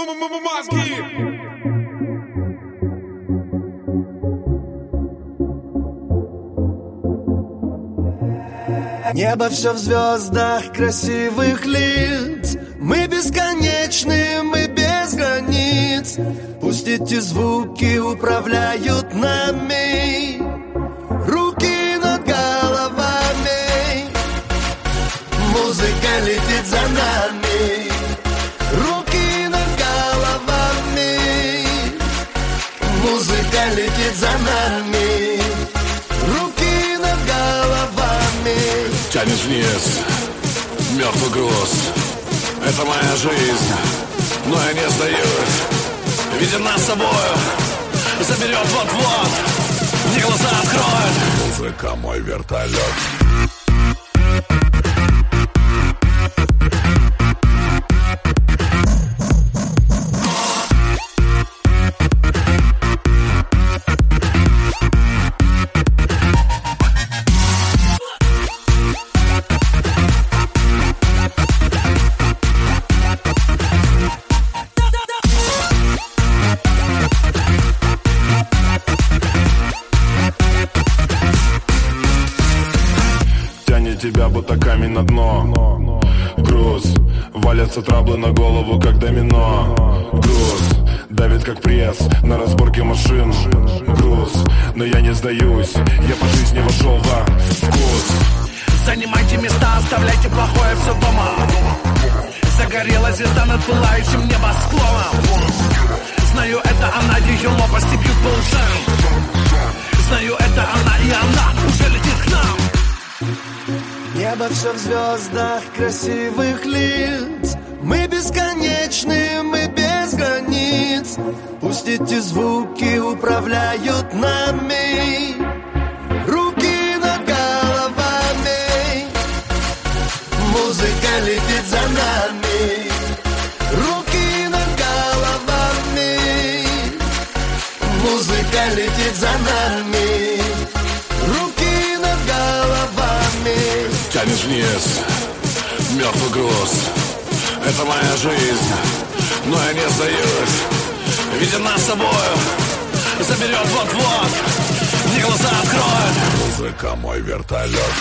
Мозги! Небо все в звездах красивых лиц. Мы бесконечны, мы без границ. Пусть эти звуки управляют нами. Руки над головами. Музыка летит за нами. Руки над головами. Музыка летит за нами. Руки над головами. Тянешь вниз, мертвый груз. Это моя жизнь, но я не сдаюсь. Видим нас с собою, заберет вот-вот. Мне глаза откроет. Музыка мой вертолет. Тебя будто камень на дно. Груз, валятся траблы на голову, как домино. Груз, давит как пресс на разборке машин. Груз, но я не сдаюсь, я по жизни вошел во вкус. Занимайте места, оставляйте плохое все дома. Загорелась звезда над пылающим небосклоном. Знаю, это она, ее лопасти бьют по ушам. Знаю, это она, и она уже летит к нам. Небо все в звездах красивых лиц. Мы бесконечны, мы без границ. Пусть эти звуки управляют нами. Руки над головами. Музыка летит за нами. Руки над головами. Музыка летит за нами. Руки над головами. Тянешь вниз, мертвый груз. Это моя жизнь, но я не сдаюсь. Видим нас с собою, заберет вот-вот. Мне глаза откроет. Музыка мой вертолет.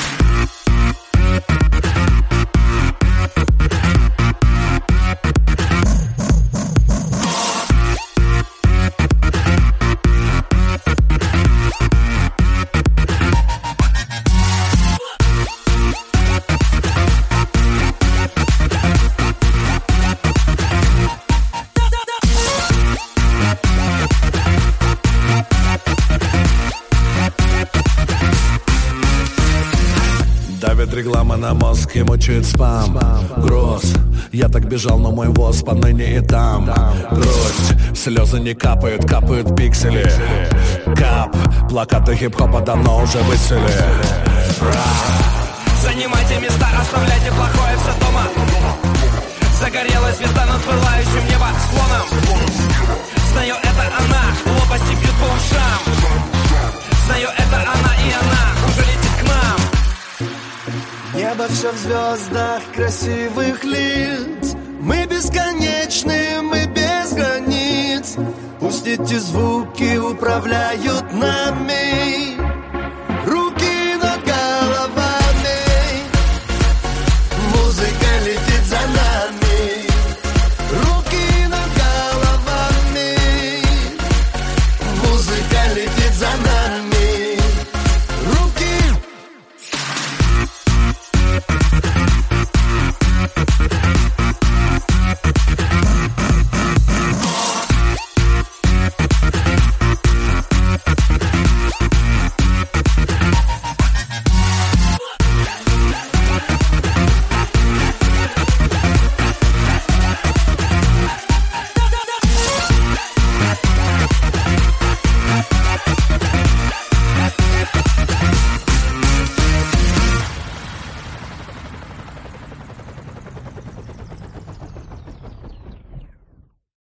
Реклама на мозг и мучает спам. Груз, я так бежал, но мой воз поныне и там. Грусть, слезы не капают, капают пиксели. Кап, плакаты хип-хопа давно уже высели. Занимайте места, оставляйте плохое все дома. Загорелась звезда над пылающим небосклоном. Знаю, это она, лопасти бьют по ушам. Знаю, это она, и она уже летит к нам. Небо все в звездах красивых лиц. Мы бесконечны, мы без границ. Пусть эти звуки управляют нами.